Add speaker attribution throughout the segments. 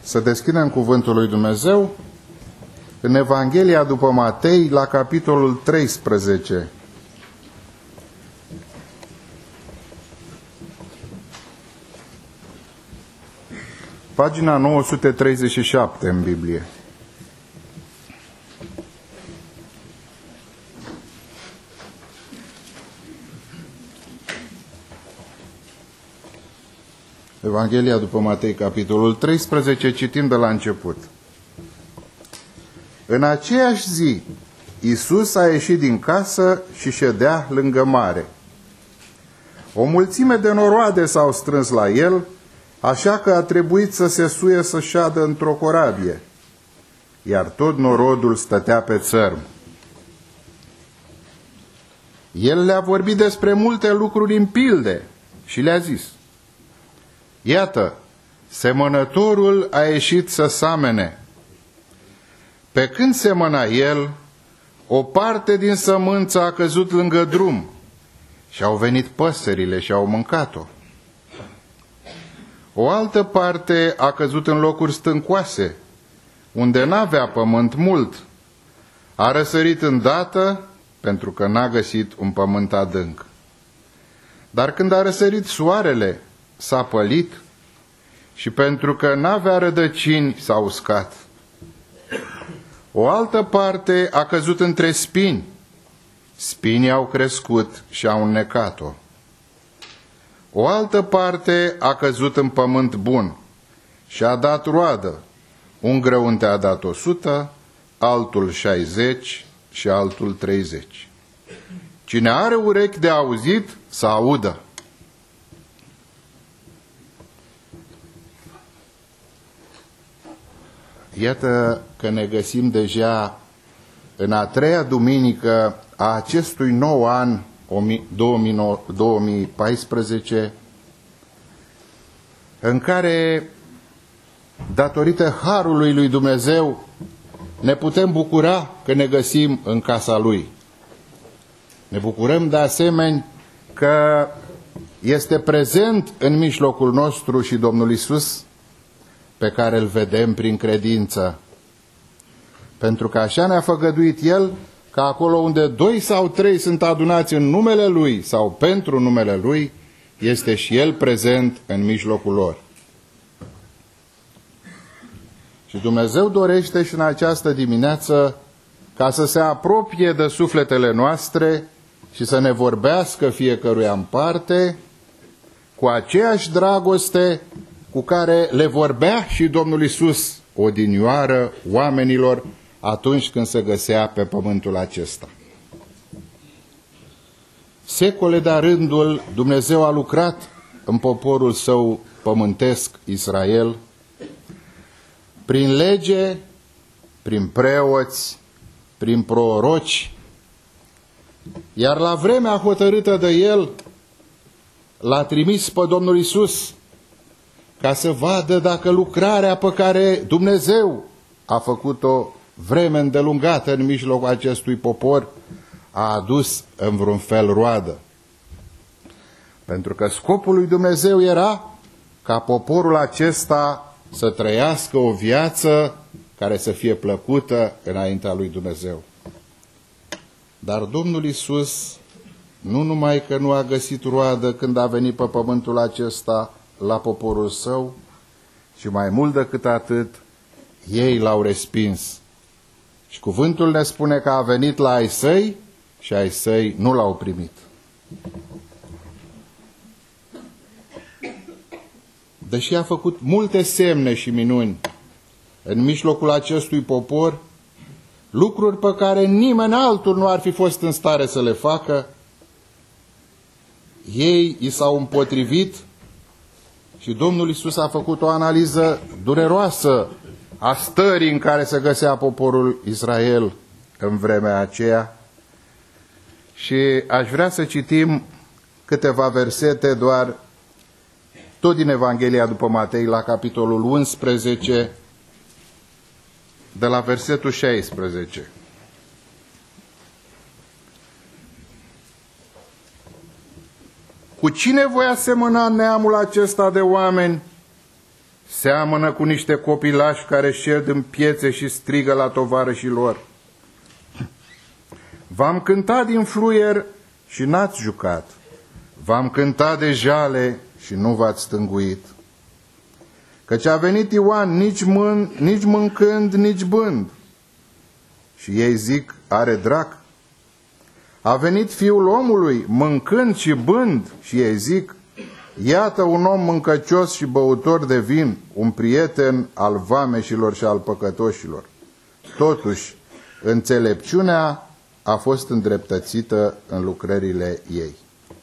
Speaker 1: Să deschidem cuvântul lui Dumnezeu în Evanghelia după Matei, la capitolul 13. Pagina 937 în Biblie. Evanghelia după Matei, capitolul 13, citim de la început. În aceeași zi, Iisus a ieșit din casă și ședea lângă mare. O mulțime de noroade s-au strâns la el, așa că a trebuit să se suie să șadă într-o corabie, iar tot norodul stătea pe țărm. El le-a vorbit despre multe lucruri în pilde și le-a zis: iată, semănătorul a ieșit să samene. Pe când semăna el, o parte din sămânță a căzut lângă drum și au venit păsările și au mâncat-o. O altă parte a căzut în locuri stâncoase, unde n-avea pământ mult. A răsărit îndată, pentru că n-a găsit un pământ adânc. Dar când a răsărit soarele, s-a pălit și pentru că n-avea rădăcini, s-a uscat. O altă parte a căzut între spini. Spinii au crescut și au înnecat-o. O altă parte a căzut în pământ bun și a dat roadă. Un grăunte a dat 100, altul 60 și altul 30. Cine are urechi de auzit, să audă. Iată că ne găsim deja în a treia duminică a acestui nou an 2014, în care, datorită harului lui Dumnezeu, ne putem bucura că ne găsim în casa Lui. Ne bucurăm de asemenea că este prezent în mijlocul nostru și Domnul Iisus, pe care îl vedem prin credință. Pentru că așa ne-a făgăduit El, că acolo unde 2 sau 3 sunt adunați în numele Lui sau pentru numele Lui, este și El prezent în mijlocul lor. Și Dumnezeu dorește și în această dimineață ca să se apropie de sufletele noastre și să ne vorbească fiecăruia în parte cu aceeași dragoste cu care le vorbea și Domnul Iisus odinioară oamenilor atunci când se găsea pe pământul acesta. Secole de-a rândul Dumnezeu a lucrat în poporul său pământesc Israel, prin lege, prin preoți, prin proroci, iar la vremea hotărâtă de El l-a trimis pe Domnul Iisus ca să vadă dacă lucrarea pe care Dumnezeu a făcut-o vreme îndelungată în mijlocul acestui popor a adus în vreun fel roadă. Pentru că scopul lui Dumnezeu era ca poporul acesta să trăiască o viață care să fie plăcută înaintea lui Dumnezeu. Dar Domnul Iisus nu numai că nu a găsit roadă când a venit pe pământul acesta la poporul său, ci mai mult decât atât, ei l-au respins. Și cuvântul ne spune că a venit la ai săi și ai săi nu l-au primit. Deși a făcut multe semne și minuni în mijlocul acestui popor, lucruri pe care nimeni altul nu ar fi fost în stare să le facă, ei i s-au împotrivit și Domnul Iisus a făcut o analiză dureroasă a stării în care se găsea poporul Israel în vremea aceea. Și aș vrea să citim câteva versete doar tot din Evanghelia după Matei, la capitolul 11, de la versetul 16. Cu cine voi asemăna neamul acesta de oameni? seamănă cu niște copilași care șed în piețe și strigă la tovarășii lor. V-am cântat din fluier și n-ați jucat. V-am cântat de jale și nu v-ați stânguit. Căci a venit Ioan nici mâncând, nici bând. Și ei zic, are drac. A venit Fiul omului mâncând și bând. Și ei zic, iată un om mâncăcios și băutor de vin, un prieten al vameșilor și al păcătoșilor. Totuși, înțelepciunea a fost îndreptățită în lucrările ei.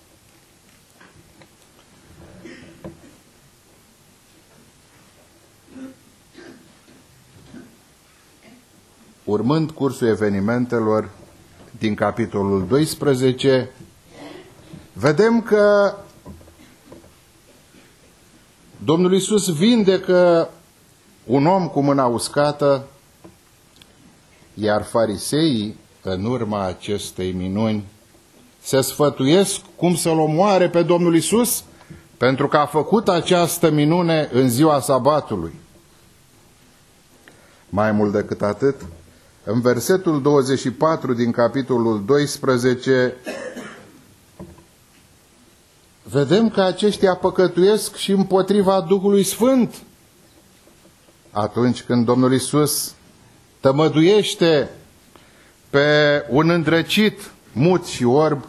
Speaker 1: Urmând cursul evenimentelor din capitolul 12, vedem că Domnul Iisus vindecă un om cu mâna uscată, iar fariseii, în urma acestei minuni, se sfătuiesc cum să-L omoare pe Domnul Iisus, pentru că a făcut această minune în ziua sabatului. Mai mult decât atât, în versetul 24 din capitolul 12, vedem că aceștia păcătuiesc și împotriva Duhului Sfânt. Atunci când Domnul Iisus tămăduiește pe un îndrăcit, mut și orb,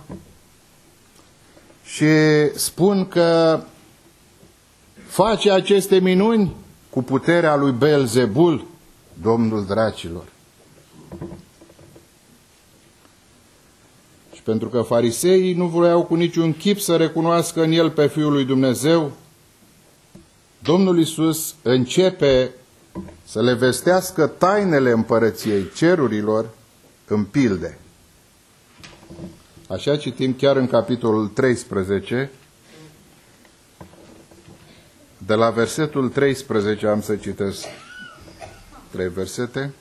Speaker 1: și spun că face aceste minuni cu puterea lui Beelzebul, domnul dracilor. Și pentru că fariseii nu vreau cu niciun chip să recunoască în el pe Fiul lui Dumnezeu, Domnul Iisus începe să le vestească tainele împărăției cerurilor în pilde. Așa citim chiar în capitolul 13, de la versetul 13 am să citesc 3 versete.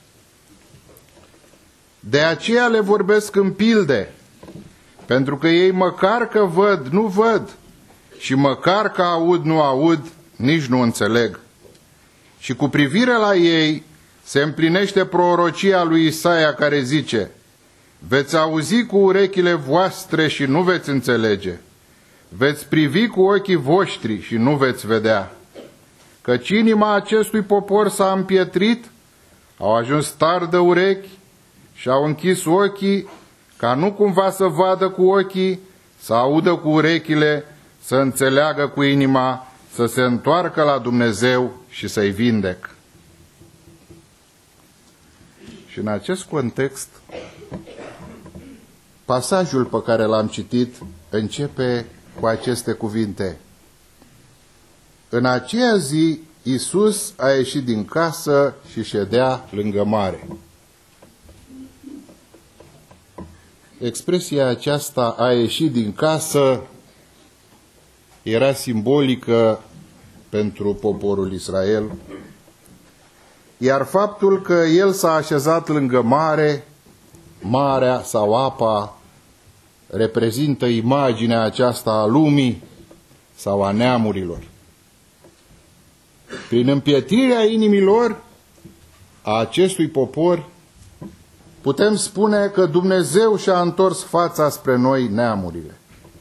Speaker 1: De aceea le vorbesc în pilde, pentru că ei măcar că văd, nu văd, și măcar că aud, nu aud, nici nu înțeleg. Și cu privire la ei se împlinește prorocia lui Isaia care zice, veți auzi cu urechile voastre și nu veți înțelege, veți privi cu ochii voștri și nu veți vedea, căci inima acestui popor s-a împietrit, au ajuns tari de urechi și au închis ochii, ca nu cumva să vadă cu ochii, să audă cu urechile, să înțeleagă cu inima, să se întoarcă la Dumnezeu și să-i vindec. Și în acest context, pasajul pe care l-am citit începe cu aceste cuvinte. În aceea zi, Iisus a ieșit din casă și ședea lângă mare. Expresia aceasta, a ieșit din casă, era simbolică pentru poporul Israel, iar faptul că el s-a așezat lângă mare, marea sau apa, reprezintă imaginea aceasta a lumii sau a neamurilor. Prin împietrirea inimilor a acestui popor, putem spune că Dumnezeu și-a întors fața spre noi, neamurile.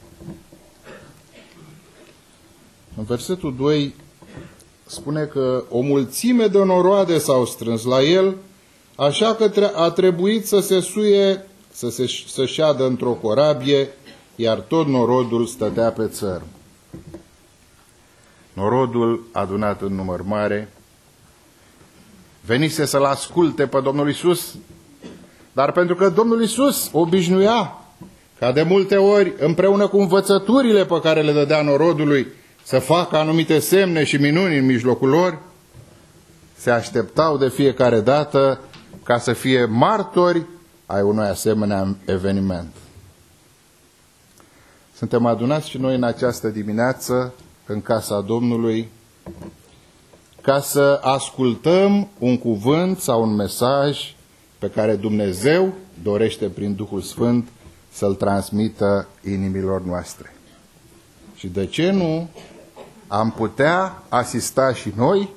Speaker 1: În versetul 2 spune că o mulțime de noroade s-au strâns la el, așa că a trebuit să se suie, să șadă într-o corabie, iar tot norodul stătea pe țărm. Norodul, adunat în număr mare, venise să-L asculte pe Domnul Iisus, dar pentru că Domnul Iisus obișnuia, ca de multe ori, împreună cu învățăturile pe care le dădea norodului, să facă anumite semne și minuni în mijlocul lor, se așteptau de fiecare dată ca să fie martori ai unui asemenea eveniment. Suntem adunați și noi în această dimineață în casa Domnului ca să ascultăm un cuvânt sau un mesaj pe care Dumnezeu dorește prin Duhul Sfânt să-l transmită inimilor noastre. Și de ce nu am putea asista și noi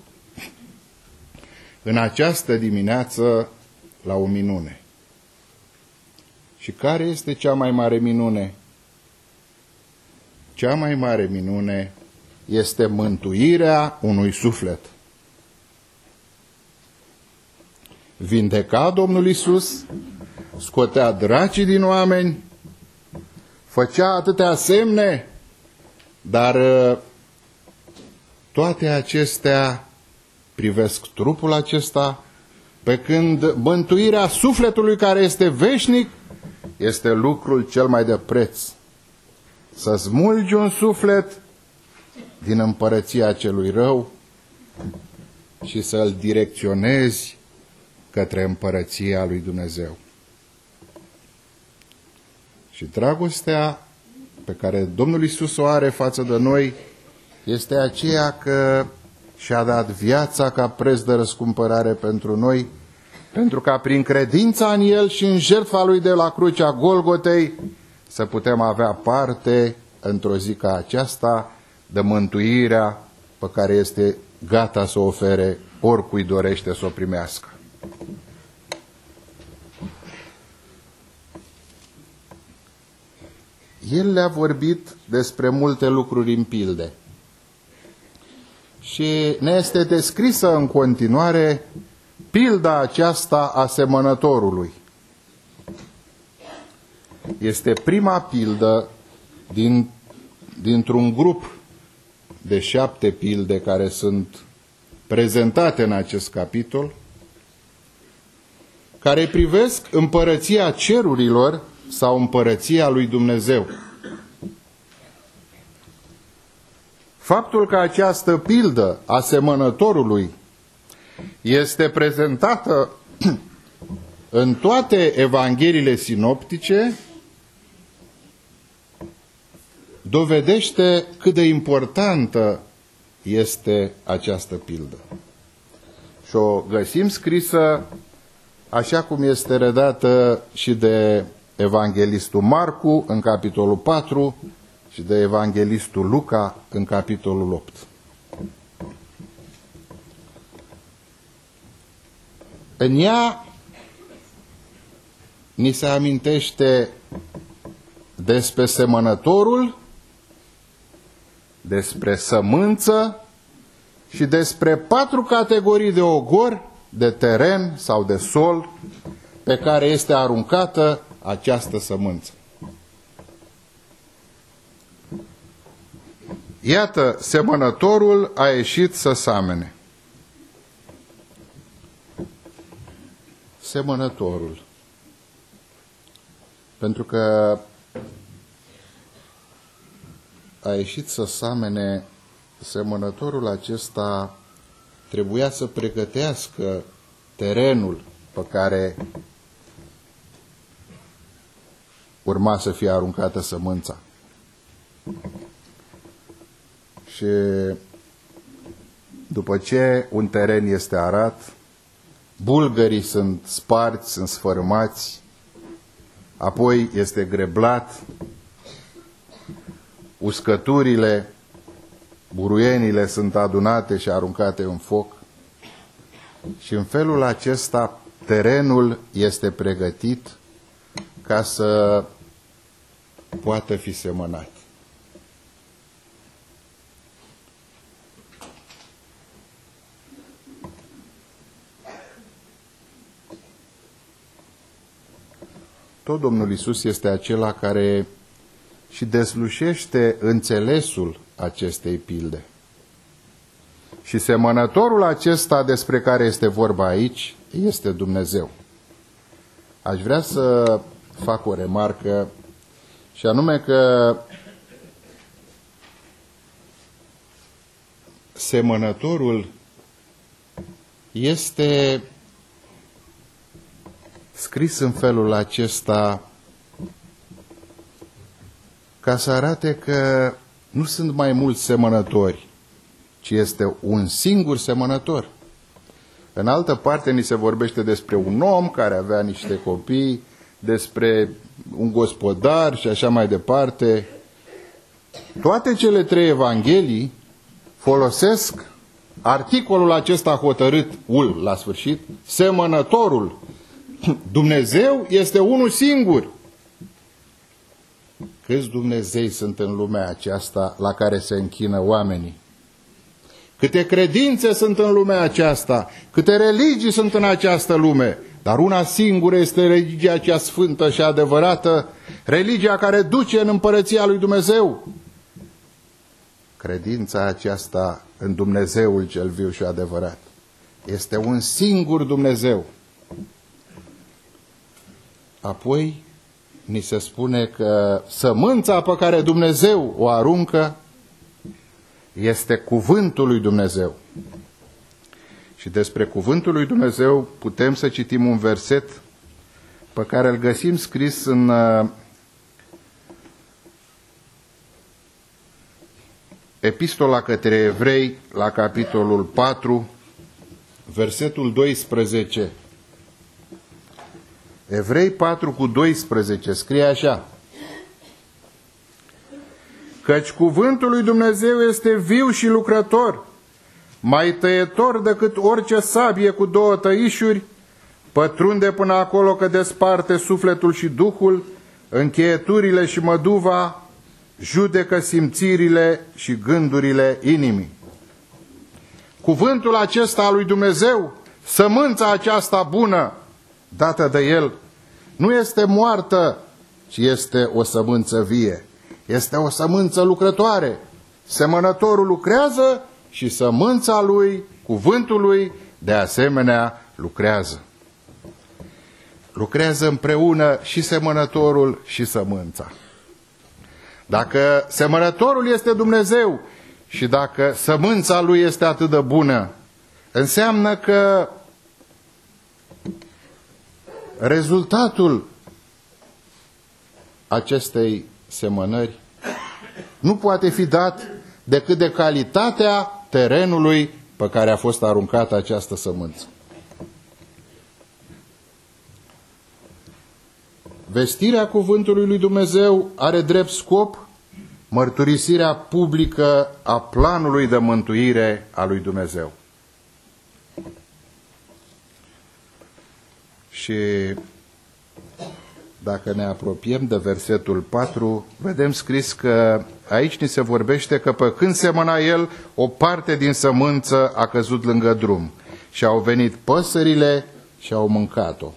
Speaker 1: în această dimineață la o minune. Și care este cea mai mare minune? Cea mai mare minune este mântuirea unui suflet. Vindeca Domnul Iisus, scotea dracii din oameni, făcea atâtea semne, dar toate acestea privesc trupul acesta, pe când mântuirea sufletului care este veșnic este lucrul cel mai de preț. Să smulgi un suflet din împărăția celui rău și să-l direcționezi către împărăția lui Dumnezeu. Și dragostea pe care Domnul Iisus o are față de noi este aceea că și-a dat viața ca preț de răscumpărare pentru noi, pentru ca prin credința în El și în jertfa Lui de la crucea Golgotei să putem avea parte într-o zi ca aceasta de mântuirea pe care este gata să o ofere oricui dorește să o primească. El le-a vorbit despre multe lucruri în pilde. Și ne este descrisă în continuare pilda aceasta a semănătorului. Este prima pildă dintr-un grup de 7 pilde care sunt prezentate în acest capitol, care privesc împărăția cerurilor sau împărăția lui Dumnezeu. Faptul că această pildă a semănătorului este prezentată în toate evangheliile sinoptice dovedește cât de importantă este această pildă. Și o găsim scrisă așa cum este redată și de evanghelistul Marcu în capitolul 4 și de evanghelistul Luca în capitolul 8. În ea ni se amintește despre semănătorul, despre sămânță și despre 4 categorii de ogori, de teren sau de sol pe care este aruncată această sămânță. Iată, semănătorul a ieșit să samene. Semănătorul. Pentru că a ieșit să samene, semănătorul acesta trebuia să pregătească terenul pe care urma să fie aruncată sămânța. Și după ce un teren este arat, bulgării sunt sparți, sunt sfărâmați, apoi este greblat, uscăturile, buruienile sunt adunate și aruncate în foc și în felul acesta terenul este pregătit ca să poată fi semănat. Tot Domnul Iisus este acela care și deslușește înțelesul acestei pilde. Și semănătorul acesta despre care este vorba aici este Dumnezeu. Aș vrea să fac o remarcă și anume că semănătorul este scris în felul acesta ca să arate că nu sunt mai mulți semănători, ci este un singur semănător. În altă parte ni se vorbește despre un om care avea niște copii, despre un gospodar și așa mai departe. Toate cele 3 evanghelii folosesc articolul acesta hotărât, ul la sfârșit, semănătorul. Dumnezeu este unul singur. Câți Dumnezei sunt în lumea aceasta la care se închină oamenii? Câte credințe sunt în lumea aceasta, câte religii sunt în această lume, dar una singură este religia cea sfântă și adevărată, religia care duce în împărăția lui Dumnezeu. Credința aceasta în Dumnezeul cel viu și adevărat. Este un singur Dumnezeu. Apoi ni se spune că sămânța pe care Dumnezeu o aruncă este cuvântul lui Dumnezeu. Și despre cuvântul lui Dumnezeu putem să citim un verset pe care îl găsim scris în Epistola către Evrei, la capitolul 4, versetul 12. Evrei 4:12 scrie așa: căci cuvântul lui Dumnezeu este viu și lucrător, mai tăietor decât orice sabie cu două tăișuri, pătrunde până acolo că desparte sufletul și duhul, încheieturile și măduva, judecă simțirile și gândurile inimii. Cuvântul acesta al lui Dumnezeu, sămânța aceasta bună dată de El, nu este moartă, ci este o sămânță vie. Este o sămânță lucrătoare. Semănătorul lucrează și sămânța lui, cuvântul lui, de asemenea lucrează. Lucrează împreună și semănătorul și sămânța. Dacă semănătorul este Dumnezeu și dacă sămânța lui este atât de bună, înseamnă că rezultatul acestei semănări nu poate fi dat decât de calitatea terenului pe care a fost aruncată această sămânță. Vestirea cuvântului lui Dumnezeu are drept scop mărturisirea publică a planului de mântuire a lui Dumnezeu. Și dacă ne apropiem de versetul 4, vedem scris că aici ni se vorbește că pe când semăna el, o parte din sămânță a căzut lângă drum și au venit păsările și au mâncat-o.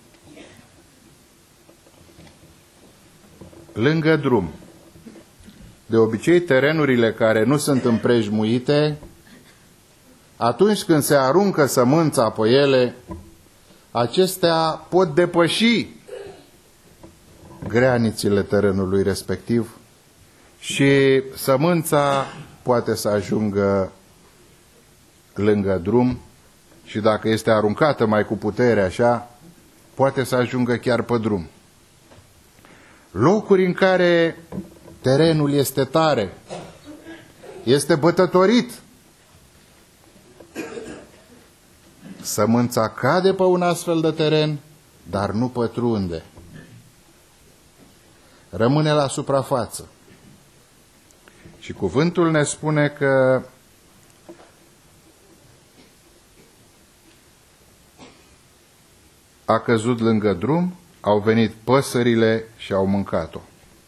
Speaker 1: Lângă drum. De obicei, terenurile care nu sunt împrejmuite, atunci când se aruncă sămânța pe ele, acestea pot depăși granițele terenului respectiv și sămânța poate să ajungă lângă drum și dacă este aruncată mai cu putere așa, poate să ajungă chiar pe drum. Locuri în care terenul este tare, este bătătorit, sămânța cade pe un astfel de teren, dar nu pătrunde. Rămâne la suprafață. Și cuvântul ne spune că a căzut lângă drum, au venit păsările și au mâncat-o.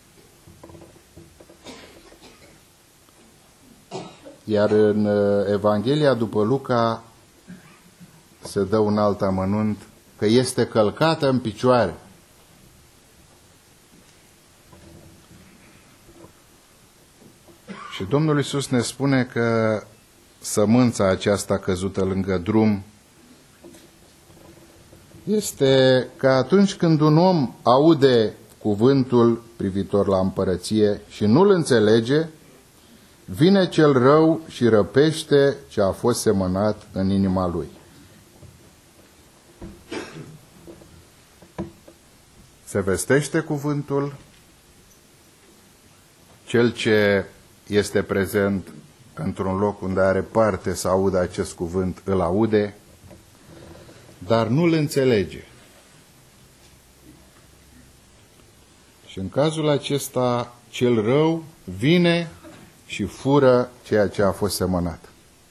Speaker 1: Iar în Evanghelia după Luca se dă un alt amănunt, că este călcată în picioare. Și Domnul Iisus ne spune că sămânța aceasta căzută lângă drum este că atunci când un om aude cuvântul privitor la împărăție și nu-l înțelege, vine cel rău și răpește ce a fost semănat în inima lui. Se vestește cuvântul, cel ce este prezent într-un loc unde are parte să audă acest cuvânt, îl aude, dar nu-l înțelege. Și în cazul acesta, cel rău vine și fură ceea ce a fost semănat.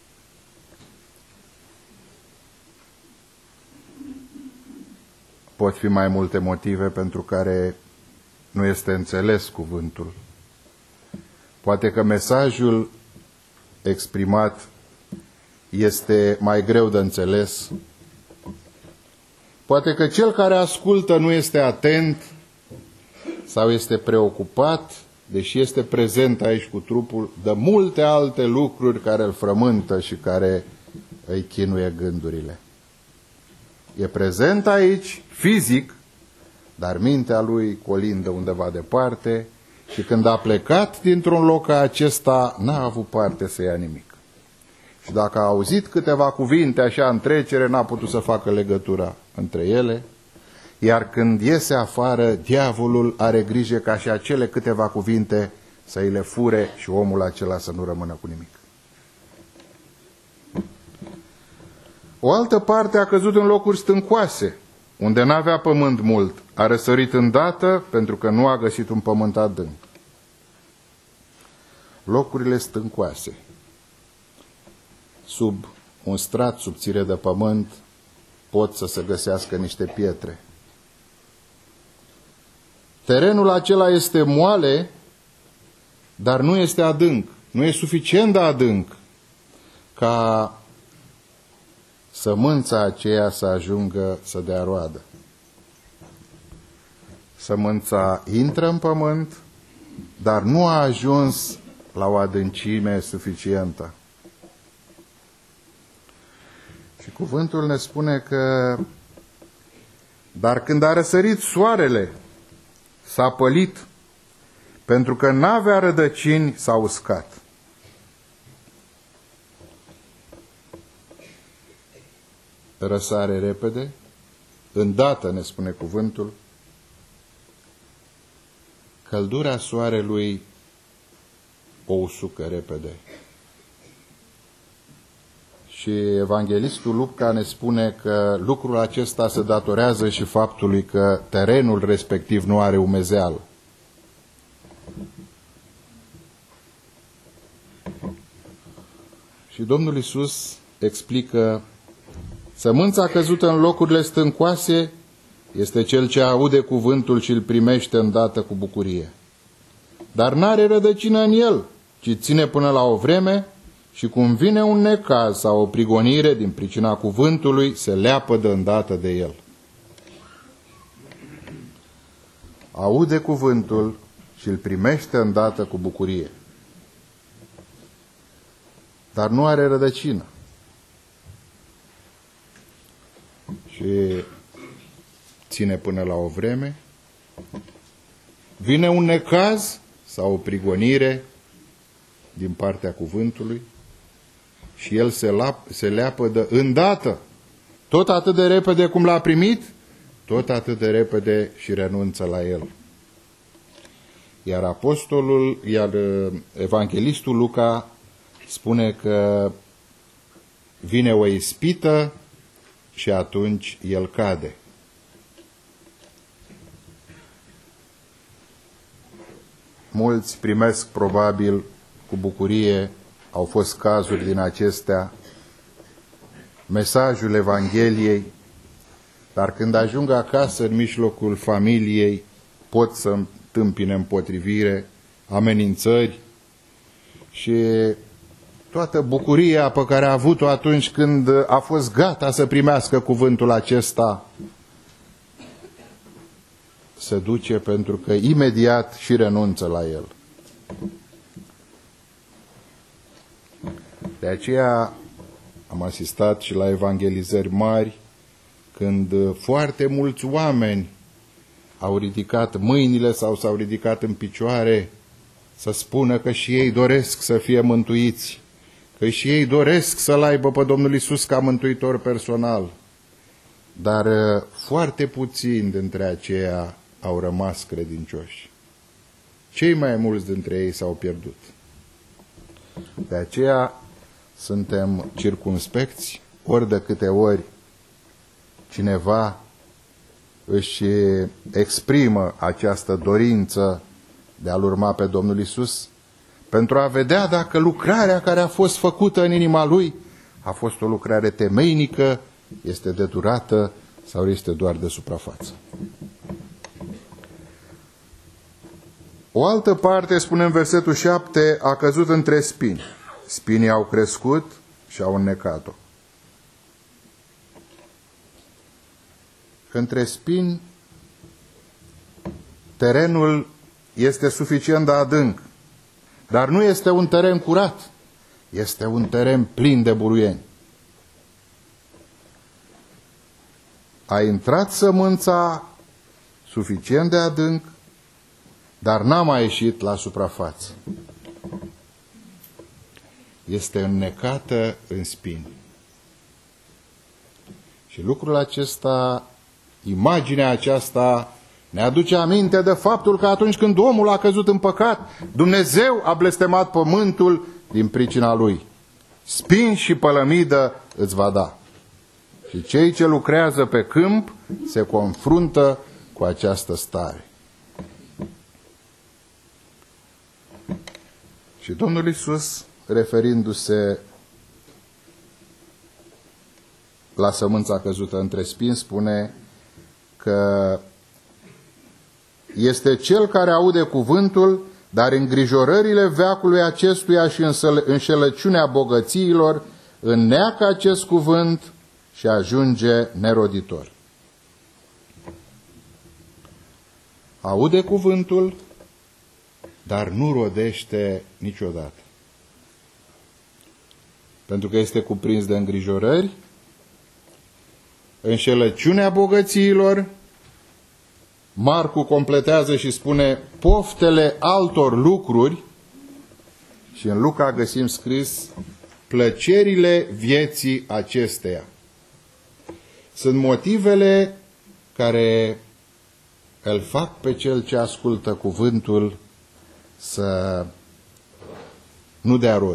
Speaker 1: Pot fi mai multe motive pentru care nu este înțeles cuvântul. Poate că mesajul exprimat este mai greu de înțeles. Poate că cel care ascultă nu este atent sau este preocupat, deși este prezent aici cu trupul, de multe alte lucruri care îl frământă și care îi chinuie gândurile. E prezent aici, fizic, dar mintea lui colindă undeva departe și când a plecat dintr-un loc ca acesta, n-a avut parte să ia nimic. Și dacă a auzit câteva cuvinte așa în trecere, n-a putut să facă legătura între ele, iar când iese afară, diavolul are grijă ca și acele câteva cuvinte să îi le fure și omul acela să nu rămână cu nimic. O altă parte a căzut în locuri stâncoase, unde n-avea pământ mult, a răsărit îndată pentru că nu a găsit un pământ adânc. Locurile stâncoase, sub un strat subțire de pământ, pot să se găsească niște pietre. Terenul acela este moale, dar nu este adânc, nu e suficient de adânc ca sămânța aceea să ajungă să dea roadă. Sămânța intră în pământ, dar nu a ajuns la o adâncime suficientă. Și cuvântul ne spune că, dar când a răsărit soarele, s-a pălit, pentru că n-avea rădăcini, s-a uscat. Răsare repede, îndată, ne spune cuvântul, căldura soarelui o usucă repede. Și evanghelistul Luca ne spune că lucrul acesta se datorează și faptului că terenul respectiv nu are umezeală. Și Domnul Iisus explică: sămânța căzută în locurile stâncoase este cel ce aude cuvântul și îl primește îndată cu bucurie. Dar n-are rădăcină în el, ci ține până la o vreme și cum vine un necaz sau o prigonire din pricina cuvântului, se leapă de îndată de el. Aude cuvântul și îl primește îndată cu bucurie. Dar nu are rădăcină. Și ține până la o vreme, vine un necaz sau o prigonire din partea cuvântului și el se leapă de îndată, tot atât de repede cum l-a primit, tot atât de repede și renunță la el. Iar evanghelistul Luca spune că vine o ispită și atunci el cade. Mulți primesc probabil cu bucurie, au fost cazuri din acestea, mesajul Evangheliei, dar când ajung acasă în mijlocul familiei pot să întâmpine împotrivire, amenințări și toată bucuria pe care a avut-o atunci când a fost gata să primească cuvântul acesta se duce pentru că imediat și renunță la el. De aceea am asistat și la evangelizări mari când foarte mulți oameni au ridicat mâinile sau s-au ridicat în picioare să spună că și ei doresc să fie mântuiți, că și ei doresc să-L aibă pe Domnul Iisus ca mântuitor personal. Dar foarte puțini dintre aceia au rămas credincioși. Cei mai mulți dintre ei s-au pierdut. De aceea suntem circumspecți ori de câte ori cineva își exprimă această dorință de a-L urma pe Domnul Iisus, pentru a vedea dacă lucrarea care a fost făcută în inima lui a fost o lucrare temeinică, este de durată sau este doar de suprafață. O altă parte, spune în versetul 7, a căzut între spini. Spinii au crescut și au înnecat-o. Între spini, terenul este suficient de adânc, dar nu este un teren curat, este un teren plin de buruieni. A intrat sămânța suficient de adânc, dar n-a mai ieșit la suprafață. Este înnecată în spini. Și lucrul acesta, imaginea aceasta, ne aduce aminte de faptul că atunci când omul a căzut în păcat, Dumnezeu a blestemat pământul din pricina lui. Spini și pălămidă îți va da. Și cei ce lucrează pe câmp se confruntă cu această stare. Și Domnul Iisus, referindu-se la sămânța căzută între spini, spune că este cel care aude cuvântul, dar îngrijorările veacului acestuia și înșelăciunea bogățiilor înneacă acest cuvânt și ajunge neroditor. Aude cuvântul, dar nu rodește niciodată. Pentru că este cuprins de îngrijorări, înșelăciunea bogățiilor. Marcu completează și spune poftele altor lucruri, și în Luca găsim scris plăcerile vieții acesteia. Sunt motivele care îl fac pe cel ce ascultă cuvântul să nu dea rod.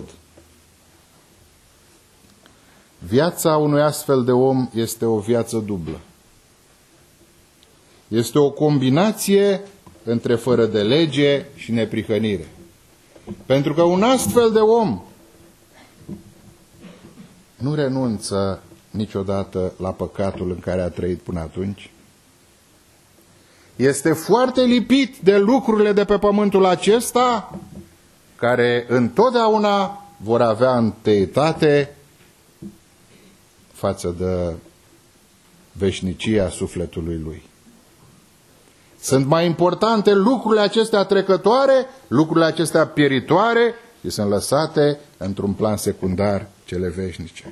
Speaker 1: Viața unui astfel de om este o viață dublă. Este o combinație între fără de lege și neprihănire. Pentru că un astfel de om nu renunță niciodată la păcatul în care a trăit până atunci. Este foarte lipit de lucrurile de pe pământul acesta, care întotdeauna vor avea întâietate față de veșnicia sufletului lui. Sunt mai importante lucrurile acestea trecătoare, lucrurile acestea pieritoare, și sunt lăsate într-un plan secundar cele veșnice.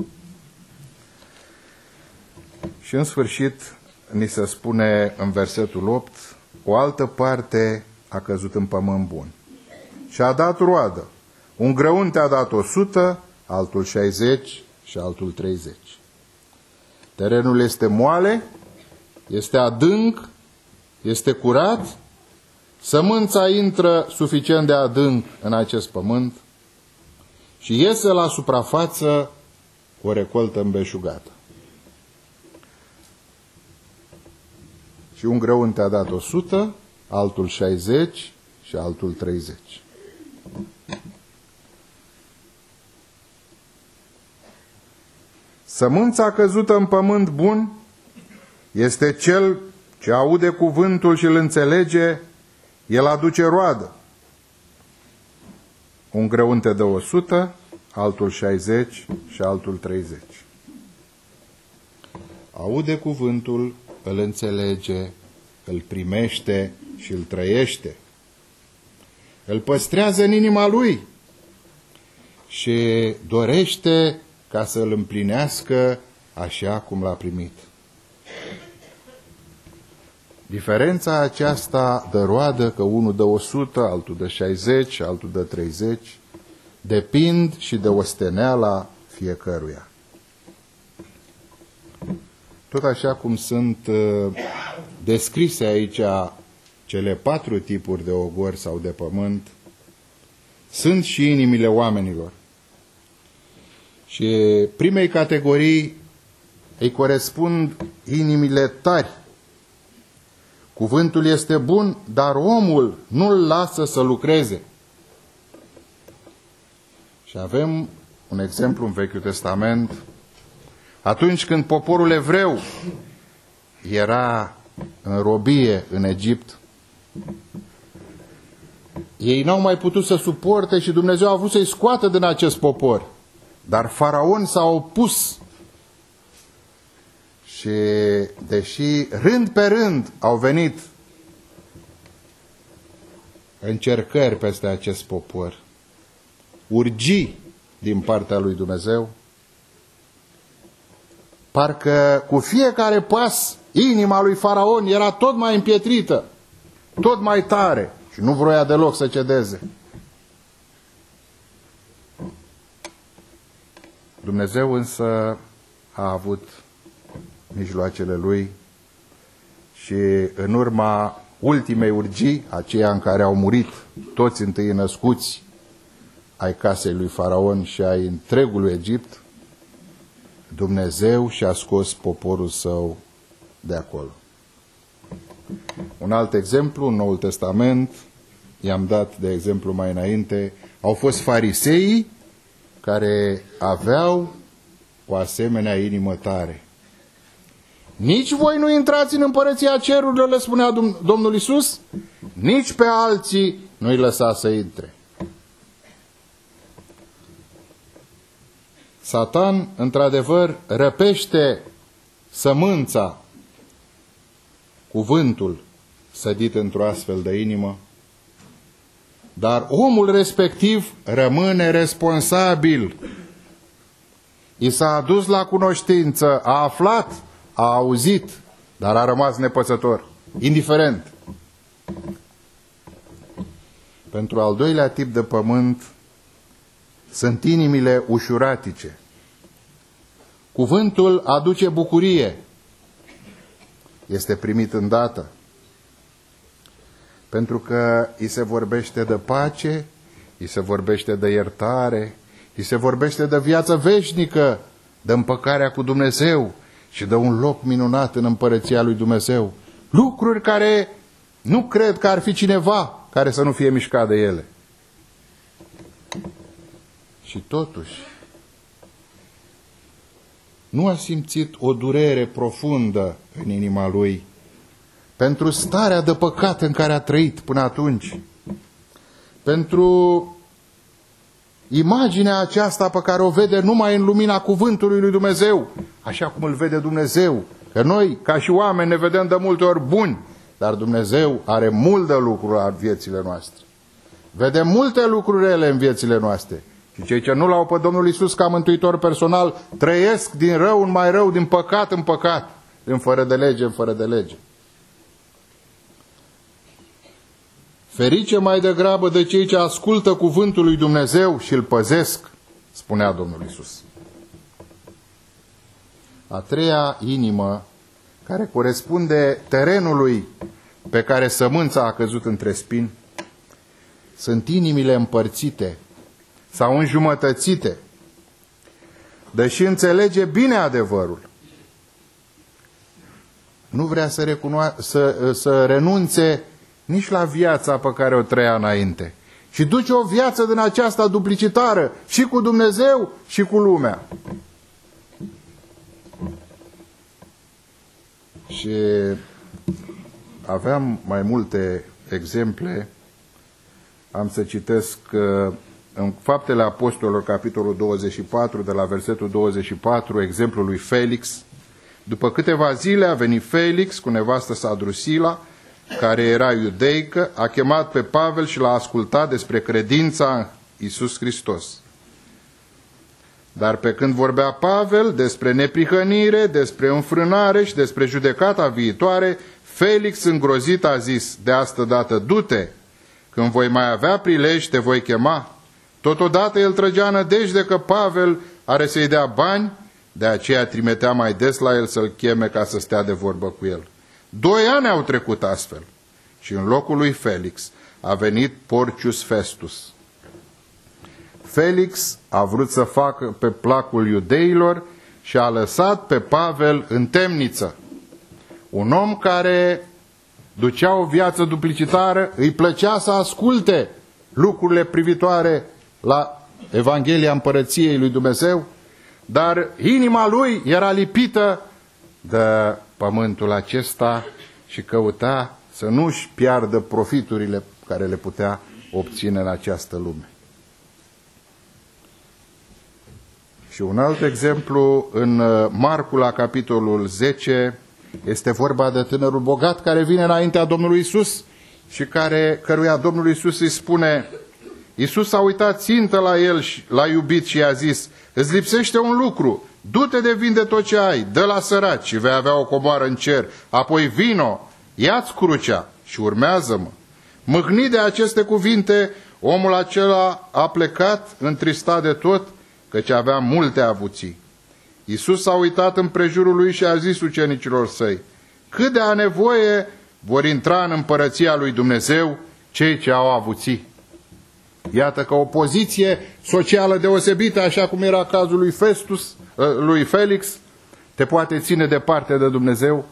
Speaker 1: Și în sfârșit ni se spune în versetul 8, o altă parte a căzut în pământ bun și a dat roadă. Un grăunte a dat 100, altul 60 și altul 30. Terenul este moale, este adânc, este curat, sămânța intră suficient de adânc în acest pământ și iese la suprafață o recoltă îmbeșugată. Și un grăunte a dat 100, altul 60 și altul 30. Sămânța căzută în pământ bun este cel ce aude cuvântul și îl înțelege, el aduce roadă. Un grăunte de 100, altul 60 și altul 30. Aude cuvântul, îl înțelege, îl primește și îl trăiește. Îl păstrează în inima lui și dorește ca să îl împlinească așa cum l-a primit. Diferența aceasta de roadă, că unul dă 100, altul dă 60, altul dă 30, depind și de osteneala fiecăruia. Tot așa cum sunt descrise aici cele 4 tipuri de ogori sau de pământ, sunt și inimile oamenilor. Și primei categorii îi corespund inimile tari. Cuvântul este bun, dar omul nu-l lasă să lucreze. Și avem un exemplu în Vechiul Testament, atunci când poporul evreu era în robie în Egipt, ei n-au mai putut să suporte și Dumnezeu a vrut să-i scoată din acest popor. Dar Faraon s-a opus. Și deși rând pe rând au venit încercări peste acest popor, urgii din partea lui Dumnezeu, parcă cu fiecare pas inima lui Faraon era tot mai împietrită, tot mai tare și nu vroia deloc să cedeze. Dumnezeu însă a avut mijloacele lui și în urma ultimei urgii, aceea în care au murit toți întâi născuți ai casei lui Faraon și ai întregului Egipt, Dumnezeu și-a scos poporul său de acolo. Un alt exemplu, în Noul Testament, i-am dat de exemplu mai înainte, au fost fariseii care aveau o asemenea inimă tare. Nici voi nu intrați în împărăția cerurilor, le spunea Domnul Iisus, nici pe alții nu-i lăsa să intre. Satan, într-adevăr, răpește sămânța, cuvântul sădit într-o astfel de inimă, dar omul respectiv rămâne responsabil. I s-a adus la cunoștință, a aflat, a auzit, dar a rămas nepăsător, indiferent. Pentru al doilea tip de pământ sunt inimile ușuratice. Cuvântul aduce bucurie, este primit îndată, pentru că îi se vorbește de pace, îi se vorbește de iertare, îi se vorbește de viață veșnică, de împăcarea cu Dumnezeu și de un loc minunat în împărăția lui Dumnezeu. Lucruri care nu cred că ar fi cineva care să nu fie mișcat de ele. Și totuși, nu a simțit o durere profundă în inima lui pentru starea de păcat în care a trăit până atunci, pentru imaginea aceasta pe care o vede numai în lumina cuvântului lui Dumnezeu, așa cum îl vede Dumnezeu. Că noi, ca și oameni, ne vedem de multe ori buni, dar Dumnezeu are mult de lucruri în viețile noastre. Vedem multe lucruri rele în viețile noastre. Și cei ce nu l-au pe Domnul Iisus ca mântuitor personal trăiesc din rău în mai rău, din păcat în păcat, din fără de lege în fără de lege. Ferice mai degrabă de cei ce ascultă cuvântul lui Dumnezeu și îl păzesc, spunea Domnul Iisus. A treia inimă, care corespunde terenului pe care sămânța a căzut între spini, sunt inimile împărțite sau înjumătățite, deși înțelege bine adevărul. Nu vrea să renunțe nici la viața pe care o trăia înainte. Și duce o viață din aceasta duplicitară, și cu Dumnezeu și cu lumea. Și aveam mai multe exemple. Am să citesc în Faptele Apostolilor, capitolul 24, de la versetul 24, exemplul lui Felix. După câteva zile a venit Felix cu nevastă sa Drusila, care era iudeică, a chemat pe Pavel și l-a ascultat despre credința în Iisus Hristos. Dar pe când vorbea Pavel despre neprihănire, despre înfrânare și despre judecata viitoare, Felix îngrozit a zis: de astă dată du-te, când voi mai avea prilej te voi chema. Totodată el trăgea nădejde că Pavel are să-i dea bani, de aceea trimitea mai des la el să-l cheme ca să stea de vorbă cu el. 2 ani au trecut astfel și în locul lui Felix a venit Porcius Festus. Felix a vrut să facă pe placul iudeilor și a lăsat pe Pavel în temniță. Un om care ducea o viață duplicitară, îi plăcea să asculte lucrurile privitoare la Evanghelia Împărăției lui Dumnezeu, dar inima lui era lipită de pământul acesta și căuta să nu-și piardă profiturile care le putea obține în această lume. Și un alt exemplu, în Marcu, la capitolul 10, este vorba de tânărul bogat care vine înaintea Domnului Iisus și căruia Domnul Iisus îi spune, Iisus a uitat țintă la el, l-a iubit și i-a zis, îți lipsește un lucru, du-te de vinde tot ce ai, dă la săraci și vei avea o comoară în cer, apoi vino, ia-ți crucea și urmează-mă. Mâhnit de aceste cuvinte, omul acela a plecat întristat de tot, căci avea multe avuții. Iisus a uitat împrejurul lui și a zis ucenicilor săi, cât de a nevoie vor intra în împărăția lui Dumnezeu cei ce au avuții. Iată că o poziție socială deosebită, așa cum era cazul lui Felix, te poate ține departe de Dumnezeu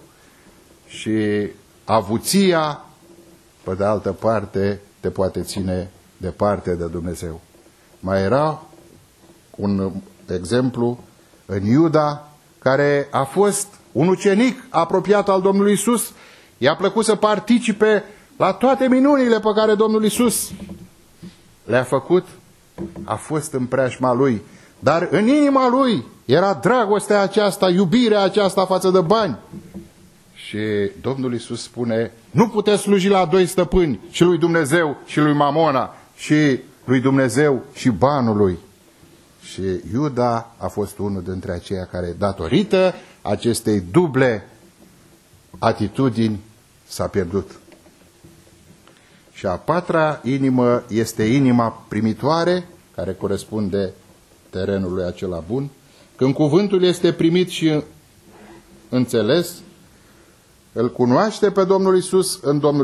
Speaker 1: și avuția, pe de altă parte, te poate ține departe de Dumnezeu. Mai era un exemplu în Iuda, care a fost un ucenic apropiat al Domnului Isus. I-a plăcut să participe la toate minunile pe care Domnul Isus le-a făcut. A fost în preajma lui, dar în inima lui era dragostea aceasta, iubirea aceasta față de bani. Și Domnul Iisus spune, nu puteți sluji la doi stăpâni, și lui Dumnezeu și lui Mamona, și lui Dumnezeu și banului. Și Iuda a fost unul dintre aceia care, datorită acestei duble atitudini, s-a pierdut. Și a patra inimă este inima primitoare, care corespunde terenului acela bun. Când cuvântul este primit și înțeles, îl cunoaște pe Domnul Iisus,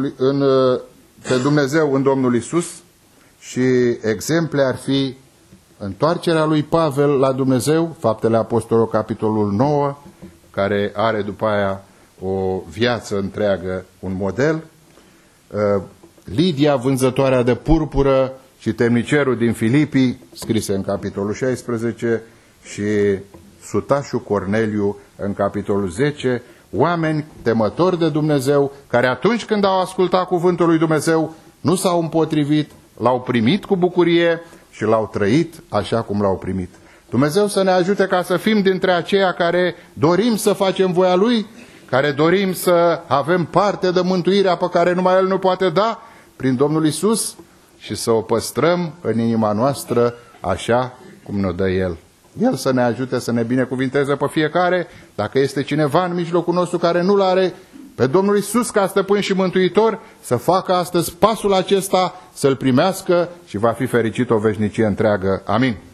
Speaker 1: pe Dumnezeu în Domnul Iisus, și exemple ar fi întoarcerea lui Pavel la Dumnezeu, Faptele Apostolilor, capitolul 9, care are după aia o viață întreagă, un model, Lidia, vânzătoarea de purpură, și temnicerul din Filipii, scrise în capitolul 16, și sutașul Corneliu în capitolul 10, oameni temători de Dumnezeu, care atunci când au ascultat cuvântul lui Dumnezeu, nu s-au împotrivit, l-au primit cu bucurie și l-au trăit așa cum l-au primit. Dumnezeu să ne ajute ca să fim dintre aceia care dorim să facem voia Lui, care dorim să avem parte de mântuirea pe care numai El nu poate da prin Domnul Iisus și să o păstrăm în inima noastră așa cum ne dă El. El să ne ajute să ne binecuvinteze pe fiecare. Dacă este cineva în mijlocul nostru care nu-L are pe Domnul Iisus ca stăpân și mântuitor, să facă astăzi pasul acesta, să-L primească și va fi fericit o veșnicie întreagă. Amin.